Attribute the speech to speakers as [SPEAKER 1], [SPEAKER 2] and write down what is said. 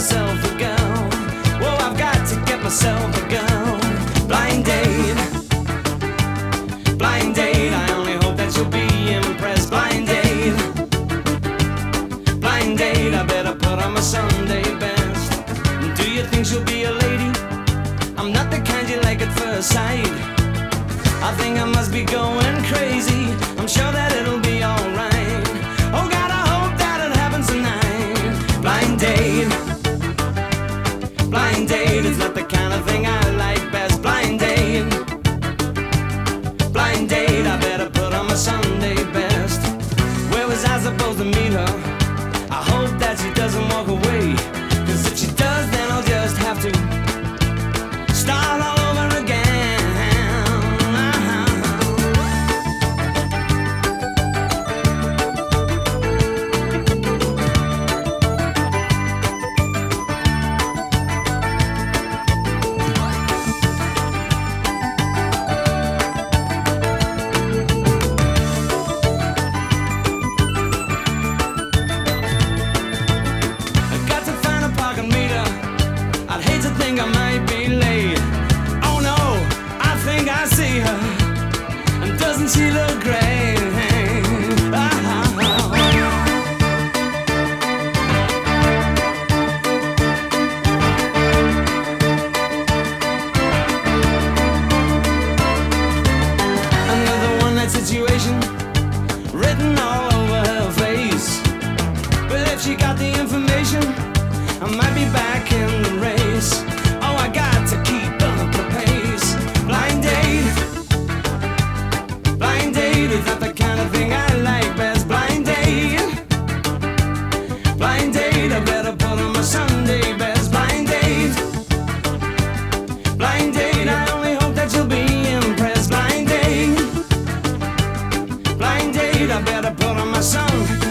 [SPEAKER 1] myself a girl. Whoa, I've got to get myself a girl. Blind date, blind date. I only hope that you'll be impressed. Blind date, blind date. I better put on my Sunday best. Do you think she'll be a lady? I'm not the kind you like at first sight. I think I must be going crazy. I'm sure that it'll be alright. Oh God, I hope that it happens tonight. Blind date, blind date. It's not the kind of thing I like best. Blind date, blind date. I better put on my Sunday best. Where was I supposed to meet her? I hope that she doesn't walk away, 'cause if she does, then I'll just have to start all over again. I'd hate to think I might be late. Oh no, I think I see her, and doesn't she look great? Another one-night situation written all over her face. But if she got the information, I might be back in the race. Oh, I got to keep up the pace. Blind date, blind date. Is not the kind of thing I like best. Blind date, blind date. I better put on my Sunday best. Blind date, blind date. I only hope that you'll be impressed. Blind date, blind date. I better put on my Sunday.